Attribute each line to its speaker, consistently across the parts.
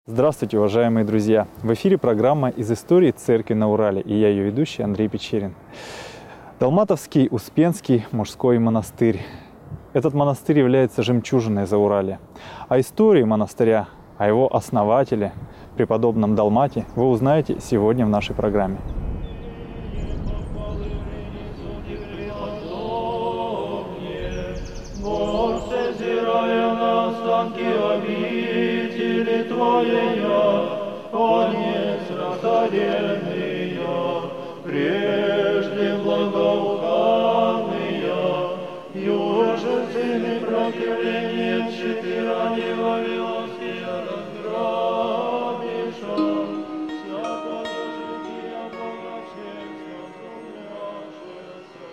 Speaker 1: Здравствуйте, уважаемые друзья! В эфире программа «Из истории церкви на Урале» и я ее ведущий Андрей Печерин. Далматовский Успенский мужской монастырь. Этот монастырь является жемчужиной Зауралья. О истории монастыря, о его основателе, преподобном Далмате, вы узнаете сегодня в нашей программе.
Speaker 2: Твоя, конец растворенная, прежде благоуханная, юже сыны противления щиты ради вавилонские разграбиша, свято зажития Бога честно сумняшеся,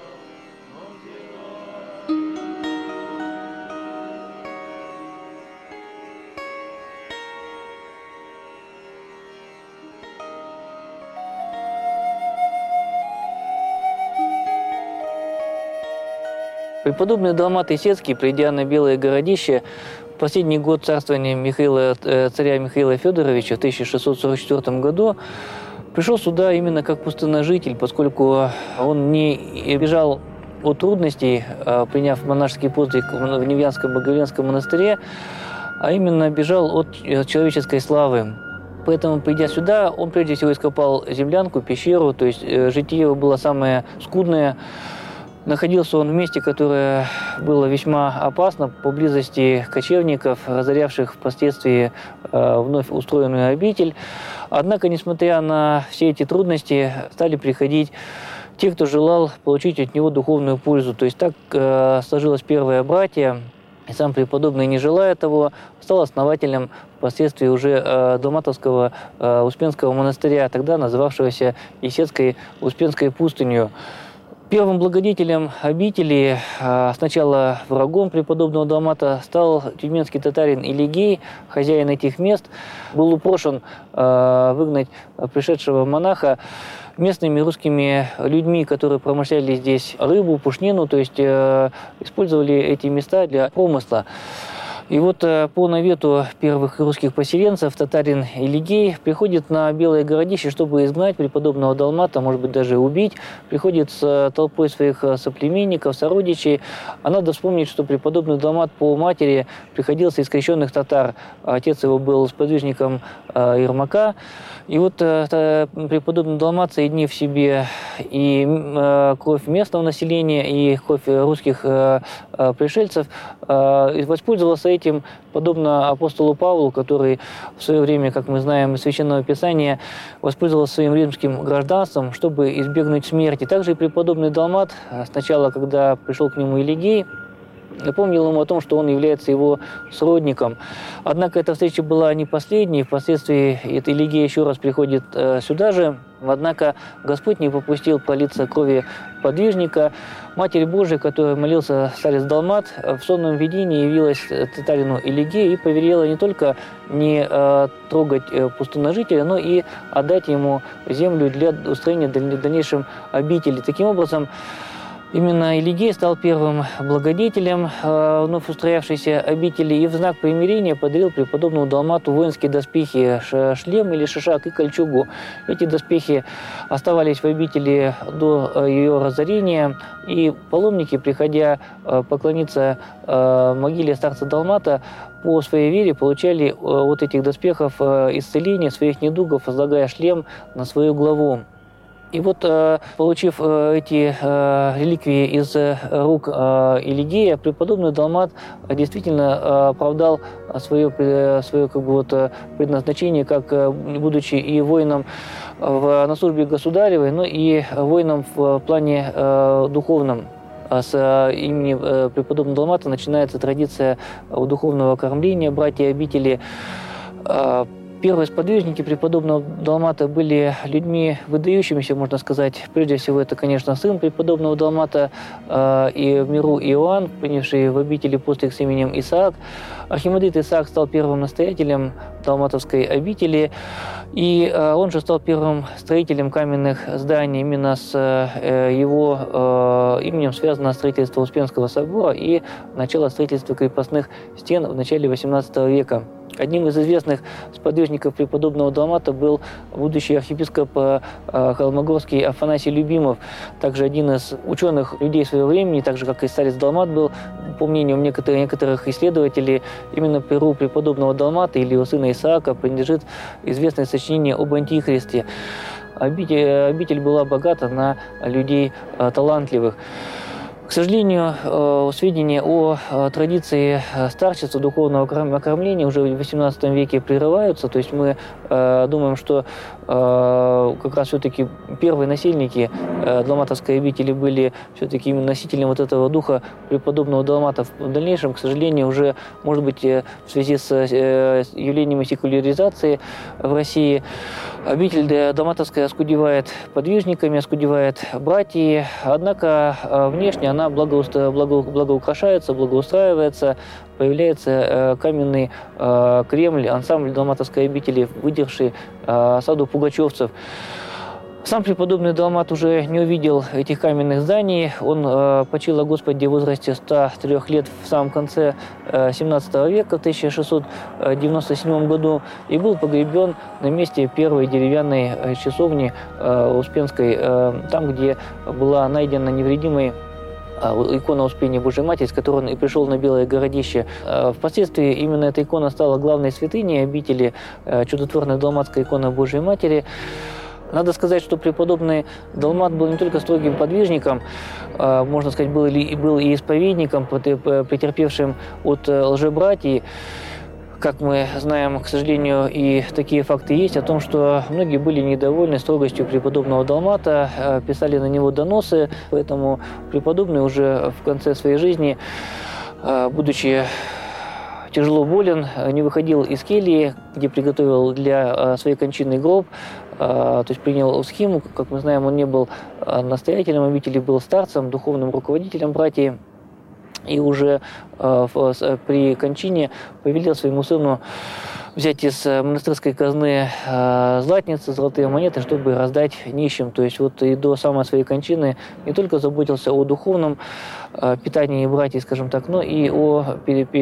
Speaker 3: Преподобный Далмат Исетский, придя на Белое Городище, в последний год царствования царя Михаила Федоровича в 1644 году, пришел сюда именно как пустынножитель, поскольку он не бежал от трудностей, приняв монашеский подвиг в Невьянском Боголюбском монастыре, а именно бежал от человеческой славы. Поэтому, придя сюда, он прежде всего ископал землянку, пещеру, то есть житие его было самое скудное. Находился он в месте, которое было весьма опасно, поблизости кочевников, разорявших впоследствии вновь устроенную обитель. Однако, несмотря на все эти трудности, стали приходить те, кто желал получить от него духовную пользу. То есть так сложилось первое братье, и сам преподобный, не желая того, стал основателем впоследствии уже Далматовского Успенского монастыря, тогда называвшегося Исетской Успенской пустынью. Первым благодетелем обители, сначала врагом преподобного Далмата, стал тюменский татарин Илигей, хозяин этих мест. Был упрошен выгнать пришедшего монаха местными русскими людьми, которые промышляли здесь рыбу, пушнину, то есть использовали эти места для промысла. И вот по навету первых русских поселенцев татарин Илигей приходит на Белое Городище, чтобы изгнать преподобного Далмата, может быть, даже убить. Приходит с толпой своих соплеменников, сородичей. А надо вспомнить, что преподобный Далмат по матери приходился из крещенных татар. Отец его был сподвижником Ермака. И вот преподобный Далмат, соединив в себе и кровь местного населения, и кровь русских пришельцев, воспользовался этим, подобно апостолу Павлу, который в свое время, как мы знаем из Священного Писания, воспользовался своим римским гражданством, чтобы избегнуть смерти. Также и преподобный Далмат, сначала, когда пришел к нему Илигей, напомнил ему о том, что он является его сродником. Однако эта встреча была не последней. Впоследствии Илигей еще раз приходит сюда же. Однако Господь не попустил пролиться крови подвижника. Матерь Божия, которой молился старец Далмат, в сонном видении явилась татарину Илигею и повелела не только не трогать пустынножителя, но и отдать ему землю для устроения дальнейшем обители. Таким образом, именно Илигей стал первым благодетелем вновь устроявшейся обители и в знак примирения подарил преподобному Далмату воинские доспехи, шлем или шишак и кольчугу. Эти доспехи оставались в обители до ее разорения, и паломники, приходя поклониться могиле старца Далмата, по своей вере получали от этих доспехов исцеление своих недугов, возлагая шлем на свою главу. И вот, получив эти реликвии из рук Илигея, преподобный Далмат действительно оправдал свое предназначение, как будучи и воином на службе государевой, но и воином в плане духовном. С имени преподобного Далмата начинается традиция духовного кормления братьев обители. Первые сподвижники преподобного Далмата были людьми выдающимися, можно сказать. Прежде всего, это, конечно, сын преподобного Далмата и в миру Иоанн, принявший в обители постриг с именем Исаак. Архимандрит Исаак стал первым настоятелем Далматовской обители, и он же стал первым строителем каменных зданий. Именно с его именем связано строительство Успенского собора и начало строительства крепостных стен в начале XVIII века. Одним из известных сподвижников преподобного Далмата был будущий архиепископ Холмогорский Афанасий Любимов, также один из ученых людей своего времени, так же как и старец Далмат был, по мнению некоторых исследователей, именно перу преподобного Далмата или его сына Исаака принадлежит известное сочинение об Антихристе. Обитель была богата на людей талантливых. К сожалению, сведения о традиции старчества, духовного окормления уже в XVIII веке прерываются. То есть мы думаем, что как раз все-таки первые насельники Далматовской обители были все-таки именно носителями вот этого духа преподобного Далмата. В дальнейшем, к сожалению, уже, может быть, в связи с явлениями секуляризации в России, обитель Далматовская оскудевает подвижниками, оскудевает братьями, однако внешне она благоукрашается, благоустраивается, появляется каменный Кремль, ансамбль Далматовской обители, выдержавший осаду пугачевцев. Сам преподобный Далмат уже не увидел этих каменных зданий. Он почил о Господе в возрасте 103 лет в самом конце 17 века, в 1697 году, и был погребен на месте первой деревянной часовни Успенской, там, где была найдена невредимой икона Успения Божией Матери, с которой он и пришел на Белое Городище. Впоследствии именно эта икона стала главной святыней обители, чудотворная Далматская икона Божией Матери. Надо сказать, что преподобный Далмат был не только строгим подвижником, можно сказать, был и исповедником, претерпевшим от лжебратьев. Как мы знаем, к сожалению, и такие факты есть о том, что многие были недовольны строгостью преподобного Далмата, писали на него доносы, поэтому преподобный уже в конце своей жизни, будучи тяжело болен, не выходил из кельи, где приготовил для своей кончины гроб, то есть принял схему. Как мы знаем, он не был настоятелем обители, был старцем, духовным руководителем братьев. И уже при кончине повелел своему сыну взять из монастырской казны златницы, золотые монеты, чтобы раздать нищим. То есть вот и до самой своей кончины не только заботился о духовном питании братьев, скажем так, но и о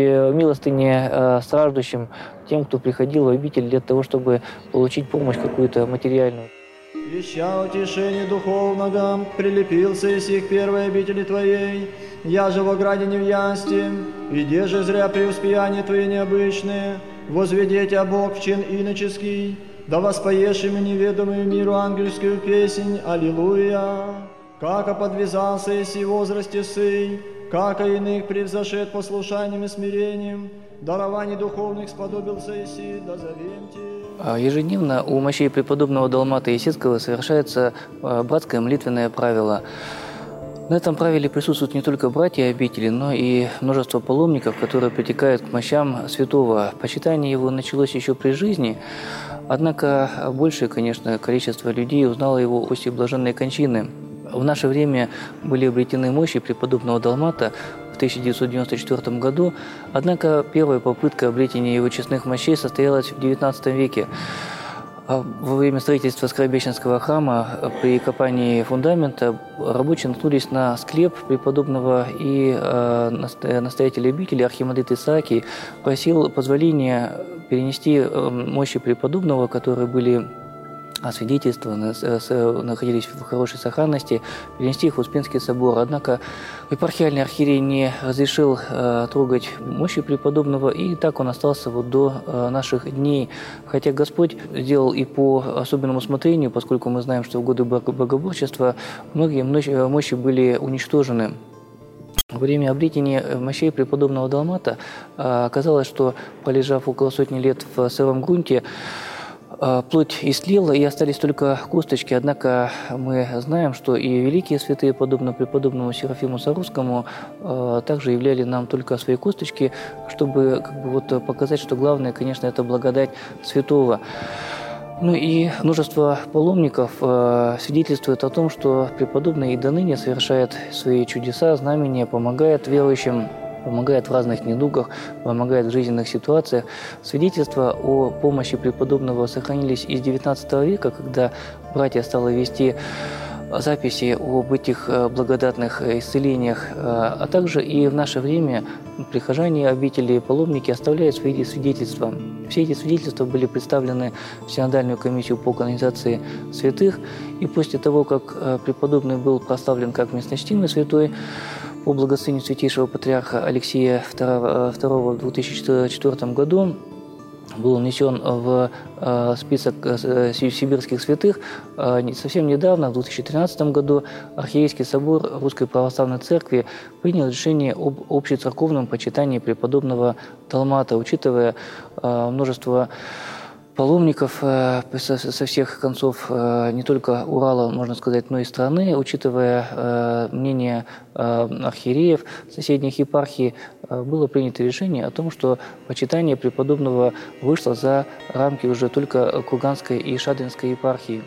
Speaker 3: милостыне страждущим, тем, кто приходил в обитель для того, чтобы получить помощь какую-то материальную.
Speaker 4: Ища утешение духовного, прилепился и сих первой обители Твоей, я же во граде не в ясти, и де же зря преуспеяния Твои необычные, возведи Тебя Бог в чин иноческий, да воспоешь им неведомую миру ангельскую песнь, аллилуйя. Как подвязался еси в возрасте сый, как иных превзошед послушанием и смирением, дарований духовных сподобился еси, да зовем Тебя.
Speaker 3: Ежедневно у мощей преподобного Далмата Исетского совершается братское молитвенное правило. На этом правиле присутствуют не только братья обители, но и множество паломников, которые притекают к мощам святого. Почитание его началось еще при жизни, однако большее, конечно, количество людей узнало его после блаженной кончины. В наше время были обретены мощи преподобного Далмата в 1994 году, однако первая попытка обретения его честных мощей состоялась в XIX веке. Во время строительства Скоробещенского храма при копании фундамента рабочие наткнулись на склеп преподобного, и настоятель обители архимандрит Исаакий просил позволения перенести мощи преподобного, которые были свидетельствованы, находились в хорошей сохранности, перенести их в Успенский собор. Однако епархиальный архиерей не разрешил трогать мощи преподобного, и так он остался вот до наших дней. Хотя Господь сделал и по особенному усмотрению, поскольку мы знаем, что в годы богоборчества многие мощи были уничтожены. Во время обретения мощей преподобного Далмата оказалось, что, полежав около сотни лет в сыром грунте, плоть истлела, и остались только косточки. Однако мы знаем, что и великие святые, подобно преподобному Серафиму Сарусскому, также являли нам только свои косточки, чтобы показать, что главное, конечно, это благодать святого. Ну и множество паломников свидетельствует о том, что преподобный и доныне совершает свои чудеса, знамения, помогает верующим, помогает в разных недугах, помогает в жизненных ситуациях. Свидетельства о помощи преподобного сохранились из XIX века, когда братья стали вести записи об этих благодатных исцелениях, а также и в наше время прихожане обители, паломники оставляют свои свидетельства. Все эти свидетельства были представлены в Синодальную комиссию по канонизации святых, и после того, как преподобный был прославлен как местночтимый святой по благословению святейшего патриарха Алексия II в 2004 году, был внесен в список сибирских святых. Совсем недавно, в 2013 году, Архиерейский собор Русской Православной Церкви принял решение об общецерковном почитании преподобного Далмата, учитывая множество паломников со всех концов не только Урала, можно сказать, но и страны, учитывая мнение архиереев соседних епархий, было принято решение о том, что почитание преподобного вышло за рамки уже только Курганской и Шадринской епархии.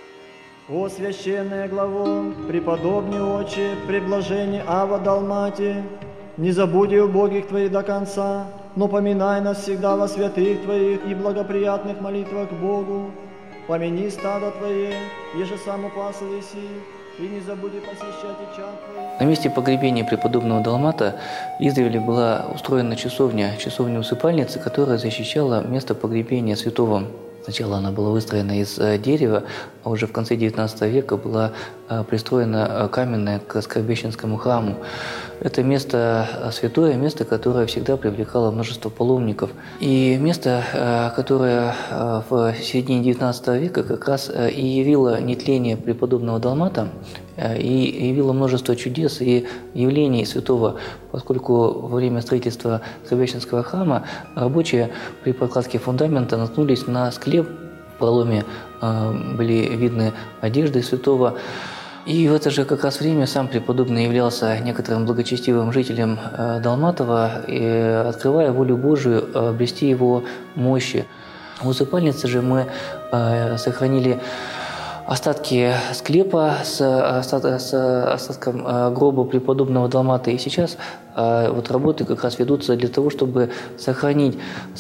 Speaker 4: О священная главо, преподобный отче, преблажение Ава Далмати, не забудь убогих твоих до конца, но поминай нас всегда во святых Твоих и благоприятных молитвах к Богу. Помяни стадо Твое, еже сам упасл еси, и не забуди посещать и чад Твоих.
Speaker 3: На месте погребения преподобного Далмата издревле была устроена часовня усыпальницы, которая защищала место погребения святого. Сначала она была выстроена из дерева, а уже в конце XIX века была пристроена каменная к Скоробещенскому храму. Это место святое, место, которое всегда привлекало множество паломников. И место, которое в середине XIX века как раз и явило нетление преподобного Далмата, и явило множество чудес и явлений святого, поскольку во время строительства Скоробещенского храма рабочие при прокладке фундамента наткнулись на склеп, в проломе были видны одежды святого. И в это же как раз время сам преподобный являлся некоторым благочестивым жителем Далматова, и, открывая волю Божию, обрести его мощи. В усыпальнице же мы сохранили остатки склепа с остатком гроба преподобного Далмата. И сейчас вот работы как раз ведутся для того, чтобы сохранить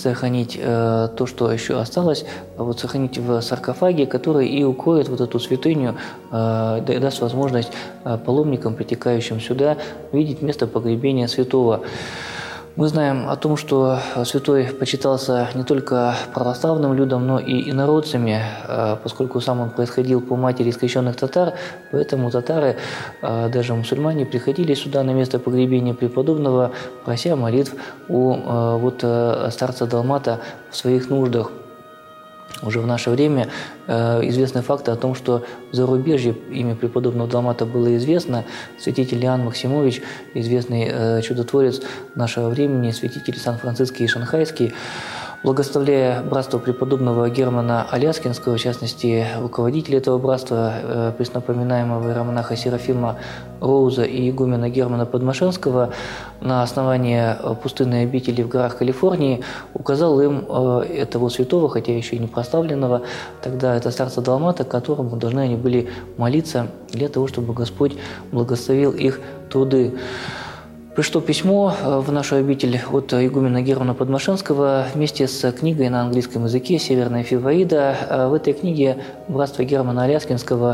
Speaker 3: то, что еще осталось, вот сохранить в саркофаге, который и укроет вот эту святыню, даст возможность паломникам, притекающим сюда, видеть место погребения святого. Мы знаем о том, что святой почитался не только православным людям, но и инородцами, поскольку сам он происходил по матери из крещенных татар, поэтому татары, даже мусульмане, приходили сюда на место погребения преподобного, прося молитв у старца Далмата в своих нуждах. Уже в наше время известны факты о том, что в зарубежье имя преподобного Далмата было известно. Святитель Иоанн Максимович, известный чудотворец нашего времени, святитель Сан-Франциский и Шанхайский, благословляя братство преподобного Германа Аляскинского, в частности, руководителя этого братства, преснопоминаемого иеромонаха Серафима Роуза и игумена Германа Подмашенского, на основании пустынной обители в горах Калифорнии, указал им этого святого, хотя еще и не прославленного, тогда это старца Далмата, которому должны они были молиться для того, чтобы Господь благословил их труды. Пришло письмо в нашу обитель от игумена Германа Подмашенского вместе с книгой на английском языке «Северная Фиваида». В этой книге братство Германа Аляскинского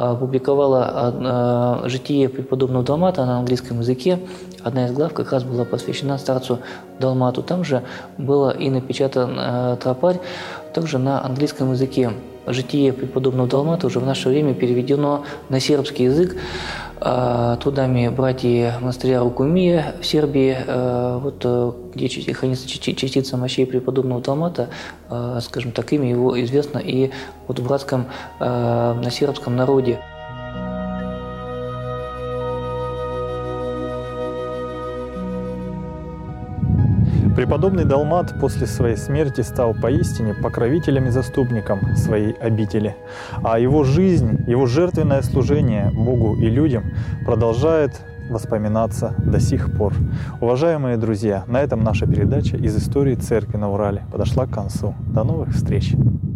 Speaker 3: опубликовало житие преподобного Далмата на английском языке. Одна из глав как раз была посвящена старцу Далмату. Там же было и напечатан тропарь, также на английском языке. Житие преподобного Далмата уже в наше время переведено на сербский язык трудами братьев монастыря Рукумия в Сербии, где хранится частица мощей преподобного Далмата, скажем так, имя его известно и в братском на сербском народе.
Speaker 1: Преподобный Далмат после своей смерти стал поистине покровителем и заступником своей обители, а его жизнь, его жертвенное служение Богу и людям продолжает воспоминаться до сих пор. Уважаемые друзья, на этом наша передача из истории Церкви на Урале подошла к концу. До новых встреч!